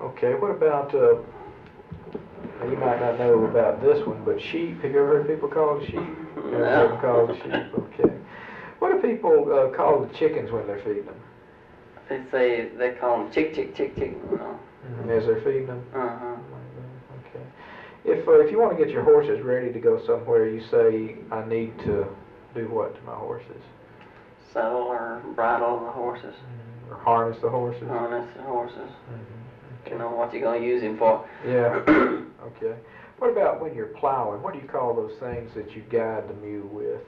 Okay, what about, now you might not know about this one, but sheep. Have you ever heard people called sheep? Never heard them called sheep, okay. What do people call the chickens when they're feeding them? They say, they call them chick, chick, chick, chick, you know. As they're feeding them? Uh-huh. Okay. If you want to get your horses ready to go somewhere, you say, I need to do what to my horses? Saddle or bridle the horses. Or harness the horses? Harness the horses. Okay. You know what you're going to use him for. Yeah. Okay. What about when you're plowing? What do you call those things that you guide the mule with?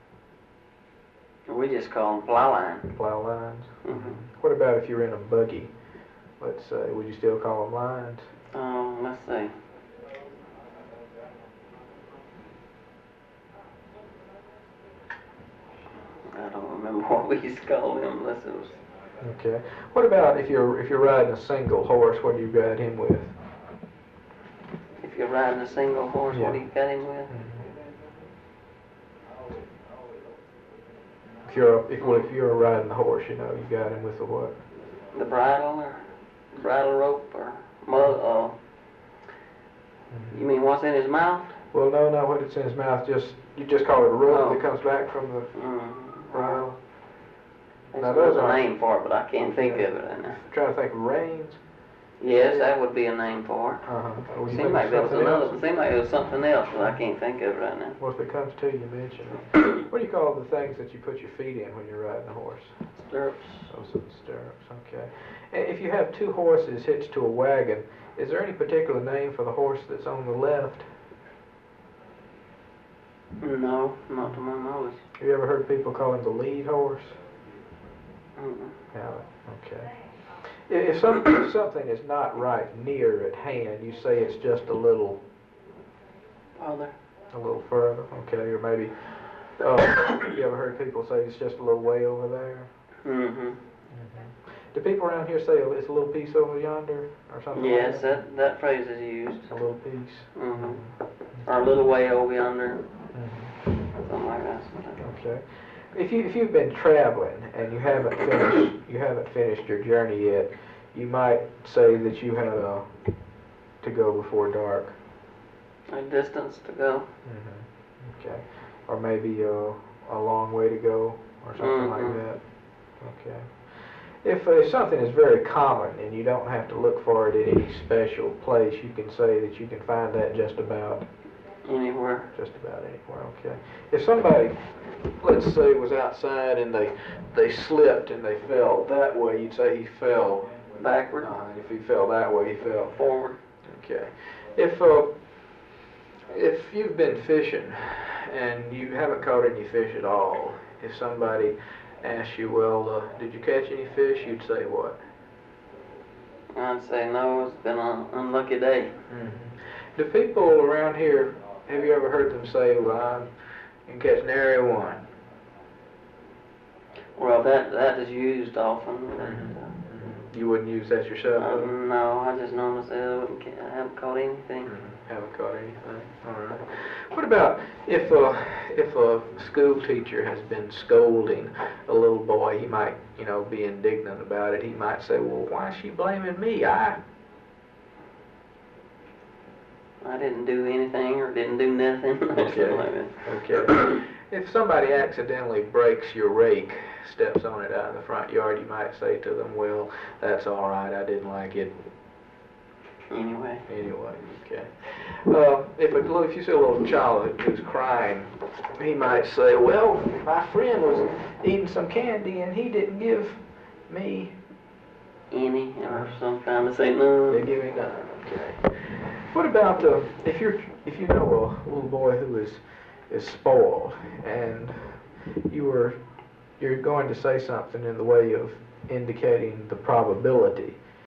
We just call them plow line. Plow lines? Mm-hmm. What about if you're in a buggy? Let's say, would you still call them lines? Let's see. I don't remember what we used to call them unless it was. Okay. What about if you're riding a single horse? What do you guide him with? If you're riding a single horse, what do you got him with? If you're riding the horse, you guide him with the what? The bridle or bridle rope or you mean what's in his mouth? Well, no, not what it's in his mouth. You just call it a rope that comes back from the bridle. There's a name for it, but I can't think of it right now. I'm trying to think of reins. Yes, that would be a name for it. Uh-huh. Seemed like there was another. Seemed like it was something else, but I can't think of it right now. Well, if it comes to you, mention it. What do you call the things that you put your feet in when you're riding a horse? Stirrups. Oh, some stirrups. Okay. And if you have two horses hitched to a wagon, is there any particular name for the horse that's on the left? No, not to my knowledge. Have you ever heard people call him the lead horse? Mm-mm. Okay. If something is not right near at hand, you say it's just a little Father. A little further, okay, or maybe, you ever heard people say it's just a little way over there? Mm-hmm. Do people around here say it's a little piece over yonder, or something Yes, like that? that phrase is used. A little piece? Mm-hmm. Or a little way over yonder. Mm-hmm. Something like that. Okay. If you've been traveling and you haven't finished your journey yet, you might say that you had to go before dark. A distance to go. Mm-hmm. Okay. Or maybe a long way to go, or something like that. Okay. If something is very common and you don't have to look for it in any special place, you can say that you can find that just about anywhere. Just about anywhere, okay. If somebody, let's say, was outside and they slipped and they fell that way, you'd say he fell backward. If he fell that way, he fell forward. Okay. If you've been fishing and you haven't caught any fish at all, if somebody asks you, well, did you catch any fish? You'd say what? I'd say no, it's been an unlucky day. Mm-hmm. Do people around here, have you ever heard them say, well, I can catch nary one? Well, that is used often. You wouldn't use that yourself? No, I just normally say I haven't caught anything. Haven't caught anything. All right. What about if a school teacher has been scolding a little boy? He might, be indignant about it. He might say, "Well, why is she blaming me? I didn't do anything or didn't do nothing." Okay. Okay. If somebody accidentally breaks your rake, steps on it out in the front yard, you might say to them, "Well, that's all right. I didn't like it." Anyway, okay. If you see a little child who's crying, he might say, "Well, my friend was eating some candy and he didn't give me any or some kind of say no." They give me none. Okay. What about if you know a little boy who is spoiled and you're going to say something in the way of indicating the probability